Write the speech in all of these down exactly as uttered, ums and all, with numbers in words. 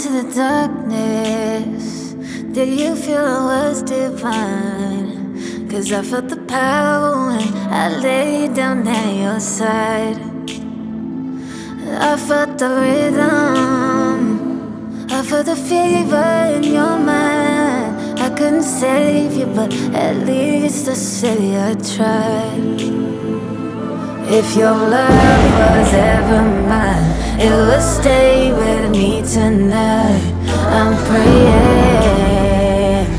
into the darkness, did you feel it was divine? Cause I felt the power when I laid down at your side. I felt the rhythm, I felt the fever in your mind. I couldn't save you, but at least I say I tried. If your love was ever mine, it would stay with me tonight. I'm praying,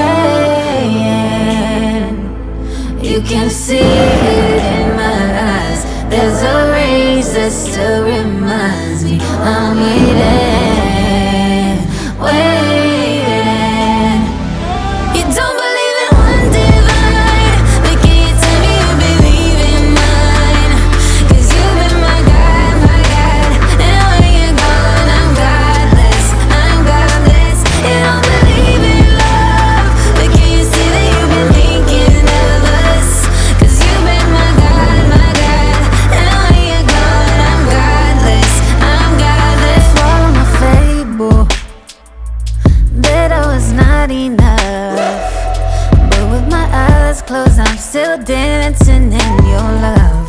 praying. You can see it in my eyes. There's a race that still reminds me I'm waiting, waiting. You don't believe in one divine, but can you tell me you believe in mine? Cause you've been my God, my God, and when you're gone I'm godless, I'm godless. You don't believe in love, but can you see that you've been thinking of us? Cause you've been my God, my God, and when you're gone I'm godless, I'm godless. Swallow my fable, bet I was not enough, but with my eyes closed I'm still dancing in your love.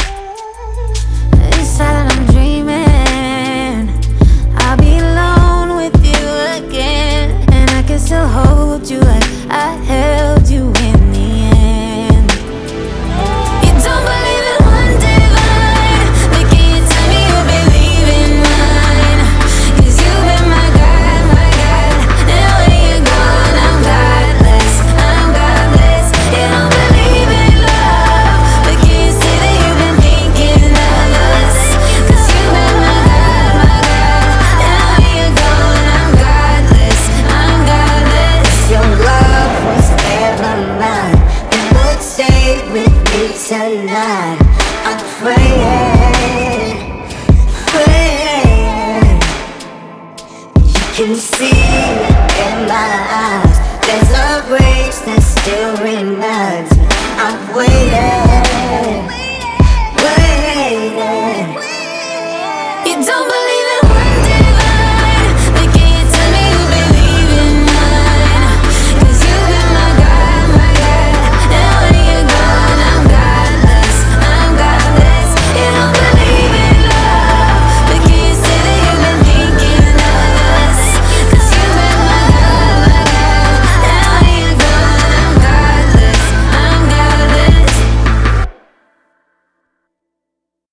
Inside I'm dreaming I'll be alone with you again, and I can still hold you like I held you in the end. You don't believe in one divine, but can you tell me you believe in mine? Cause you've been my God, my God, and when you're gone I'm godless, I'm godless. You don't believe in love, but can you see that you've been thinking of us? Cause you've been my God, my God, and when you're gone I'm godless, I'm godless. If your love was ever mine, it would stay with me tonight. I'm praying, praying. You can see it in my eyes. There's a grace that still reminds me I'm waiting.